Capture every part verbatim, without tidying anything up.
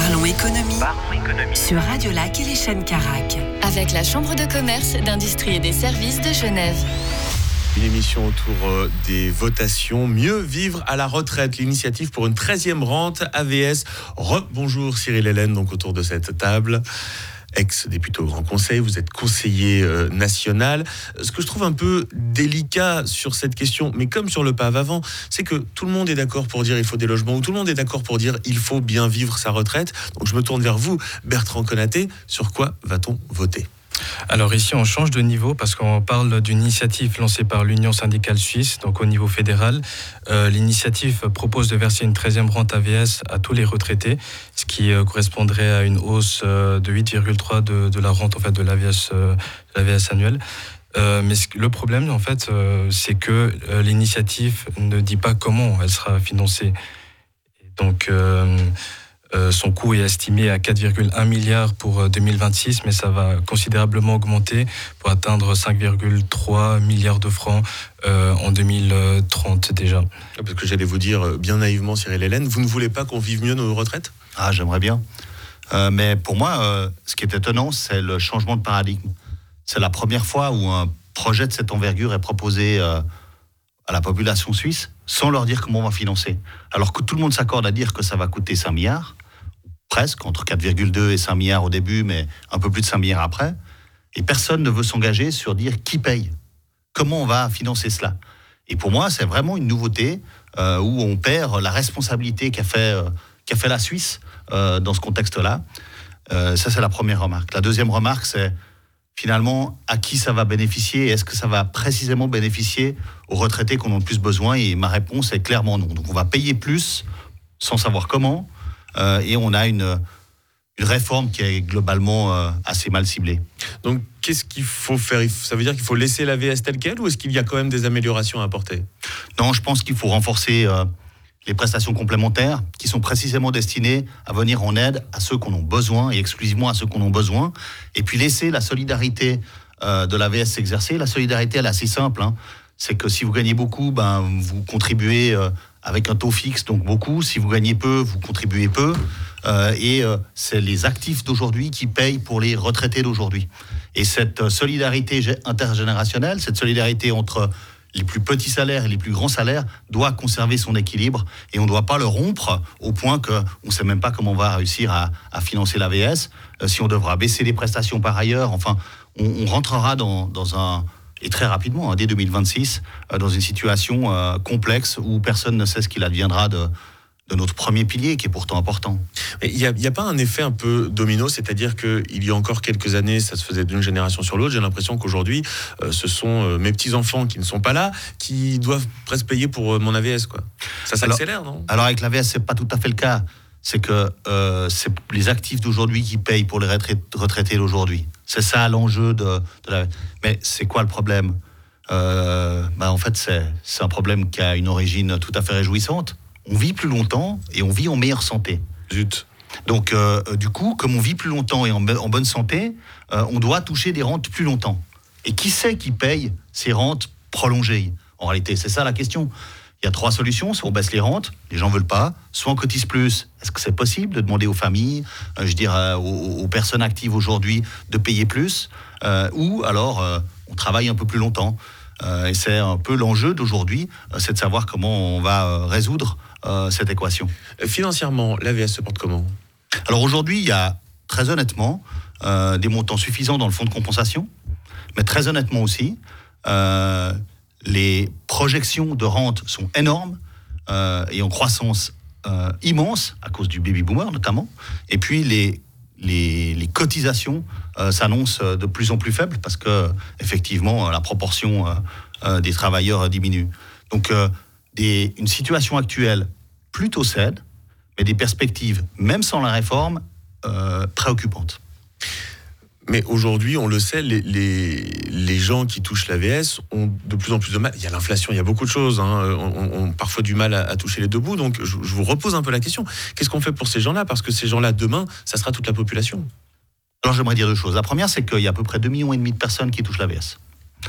Parlons économie, Parlons économie. Sur Radio Lac et les chaînes Carac. Avec la Chambre de commerce, d'industrie et des services de Genève. Une émission autour des votations. Mieux vivre à la retraite, l'initiative pour une treizième rente A V S. Re-bonjour Cyril Hélène, donc autour de cette table. Ex-député au Grand Conseil, vous êtes conseiller euh, national. Ce que je trouve un peu délicat sur cette question, mais comme sur le P A V avant, c'est que tout le monde est d'accord pour dire il faut des logements, ou tout le monde est d'accord pour dire il faut bien vivre sa retraite. Donc je me tourne vers vous, Bertrand Konaté. Sur quoi va-t-on voter ? Alors ici, on change de niveau parce qu'on parle d'une initiative lancée par l'Union syndicale suisse, donc au niveau fédéral. Euh, l'initiative propose de verser une treizième rente A V S à tous les retraités, ce qui euh, correspondrait à une hausse euh, de huit virgule trois de, de la rente en fait, de l'A V S, euh, l'A V S annuelle. Euh, mais ce, le problème, en fait, euh, c'est que euh, l'initiative ne dit pas comment elle sera financée. Et donc... Euh, Euh, son coût est estimé à quatre virgule un milliard pour deux mille vingt-six, mais ça va considérablement augmenter pour atteindre cinq virgule trois milliards de francs euh, en deux mille trente déjà. Parce que j'allais vous dire bien naïvement, Cyril Hélène, vous ne voulez pas qu'on vive mieux nos retraites ? Ah, j'aimerais bien. Euh, mais pour moi, euh, ce qui est étonnant, c'est le changement de paradigme. C'est la première fois où un projet de cette envergure est proposé euh, à la population suisse sans leur dire comment on va financer. Alors que tout le monde s'accorde à dire que ça va coûter cinq milliards, presque, entre quatre virgule deux et cinq milliards au début, mais un peu plus de cinq milliards après. Et personne ne veut s'engager sur dire qui paye, comment on va financer cela. Et pour moi, c'est vraiment une nouveauté euh, où on perd la responsabilité qu'a fait, euh, qu'a fait la Suisse euh, dans ce contexte-là. Euh, ça, c'est la première remarque. La deuxième remarque, c'est finalement à qui ça va bénéficier. Est-ce que ça va précisément bénéficier aux retraités qu'on a le plus besoin ? Et ma réponse est clairement non. Donc on va payer plus sans savoir comment. Euh, et on a une, une réforme qui est globalement euh, assez mal ciblée. Donc, qu'est-ce qu'il faut faire ? Ça veut dire qu'il faut laisser l'A V S telle qu'elle, ou est-ce qu'il y a quand même des améliorations à apporter ? Non, je pense qu'il faut renforcer euh, les prestations complémentaires qui sont précisément destinées à venir en aide à ceux qui en ont besoin, et exclusivement à ceux qui en ont besoin, et puis laisser la solidarité euh, de l'A V S s'exercer. La solidarité, elle est assez simple, hein. C'est que si vous gagnez beaucoup, ben, vous contribuez euh, avec un taux fixe, donc beaucoup. Si vous gagnez peu, vous contribuez peu. Euh, et euh, c'est les actifs d'aujourd'hui qui payent pour les retraités d'aujourd'hui. Et cette solidarité intergénérationnelle, cette solidarité entre les plus petits salaires et les plus grands salaires doit conserver son équilibre. Et on ne doit pas le rompre au point qu'on ne sait même pas comment on va réussir à, à financer l'A V S. Euh, si on devra baisser les prestations par ailleurs, enfin, on, on rentrera dans, dans un... et très rapidement, hein, dès deux mille vingt-six, euh, dans une situation euh, complexe où personne ne sait ce qu'il adviendra de, de notre premier pilier, qui est pourtant important. Il n'y a, y a pas un effet un peu domino, c'est-à-dire qu'il y a encore quelques années, ça se faisait d'une génération sur l'autre. J'ai l'impression qu'aujourd'hui, euh, ce sont euh, mes petits-enfants qui ne sont pas là, qui doivent presque payer pour euh, mon A V S, quoi. Ça s'accélère, alors, non ? Alors avec l'A V S, ce n'est pas tout à fait le cas. C'est que euh, c'est les actifs d'aujourd'hui qui payent pour les retraités d'aujourd'hui. C'est ça l'enjeu de, de la... Mais c'est quoi le problème ? euh, bah En fait, c'est, c'est un problème qui a une origine tout à fait réjouissante. On vit plus longtemps et on vit en meilleure santé. Zut. Donc, euh, du coup, comme on vit plus longtemps et en, en bonne santé, euh, on doit toucher des rentes plus longtemps. Et qui c'est qui paye ces rentes prolongées ? En réalité, c'est ça la question. Il y a trois solutions. Soit on baisse les rentes, les gens ne veulent pas. Soit on cotise plus. Est-ce que c'est possible de demander aux familles, euh, je dirais euh, aux, aux personnes actives aujourd'hui, de payer plus euh, Ou alors, euh, on travaille un peu plus longtemps. Euh, et c'est un peu l'enjeu d'aujourd'hui, euh, c'est de savoir comment on va euh, résoudre euh, cette équation. Financièrement, l'A V S se porte comment ? Alors aujourd'hui, il y a très honnêtement euh, des montants suffisants dans le fonds de compensation. Mais très honnêtement aussi, euh, les projections de rente sont énormes euh, et en croissance euh, immense à cause du baby boomer notamment. Et puis les, les, les cotisations euh, s'annoncent de plus en plus faibles parce que effectivement la proportion euh, euh, des travailleurs diminue. Donc euh, des, une situation actuelle plutôt saine, mais des perspectives, même sans la réforme, euh, préoccupantes. Mais aujourd'hui, on le sait, les, les, les gens qui touchent l'A V S ont de plus en plus de mal. Il y a l'inflation, il y a beaucoup de choses. Hein. On, on a parfois du mal à, à toucher les deux bouts. Donc, je, je vous repose un peu la question. Qu'est-ce qu'on fait pour ces gens-là ? Parce que ces gens-là, demain, ça sera toute la population. Alors, j'aimerais dire deux choses. La première, c'est qu'il y a à peu près deux virgule cinq millions de personnes qui touchent l'A V S.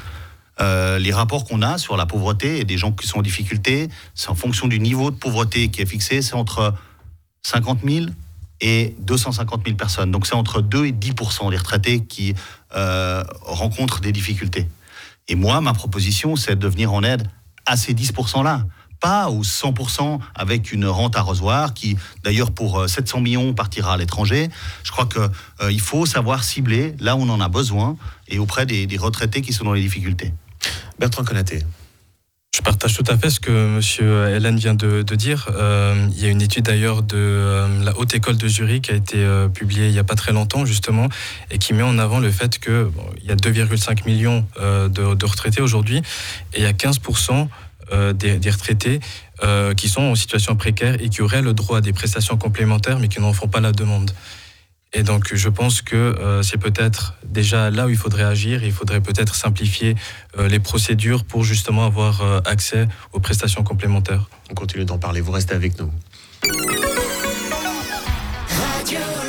Euh, les rapports qu'on a sur la pauvreté et des gens qui sont en difficulté, c'est en fonction du niveau de pauvreté qui est fixé, c'est entre cinquante mille et deux cent cinquante mille personnes. Donc c'est entre deux et dix pour cent des retraités qui euh, rencontrent des difficultés. Et moi, ma proposition, c'est de venir en aide à ces dix pour cent-là. Pas aux cent pour cent avec une rente arrosoir qui, d'ailleurs, pour sept cents millions, partira à l'étranger. Je crois qu'il euh, faut savoir cibler là où on en a besoin et auprès des, des retraités qui sont dans les difficultés. Bertrand Konaté. Je partage tout à fait ce que M. Hélène vient de, de dire. Euh, il y a une étude d'ailleurs de euh, la Haute École de Zurich qui a été euh, publiée il n'y a pas très longtemps justement et qui met en avant le fait qu'il bon, y a deux virgule cinq millions euh, de, de retraités aujourd'hui et il y a quinze pour cent euh, des, des retraités euh, qui sont en situation précaire et qui auraient le droit à des prestations complémentaires mais qui n'en font pas la demande. Et donc, je pense que euh, c'est peut-être déjà là où il faudrait agir. Il faudrait peut-être simplifier euh, les procédures pour justement avoir euh, accès aux prestations complémentaires. On continue d'en parler. Vous restez avec nous. Radio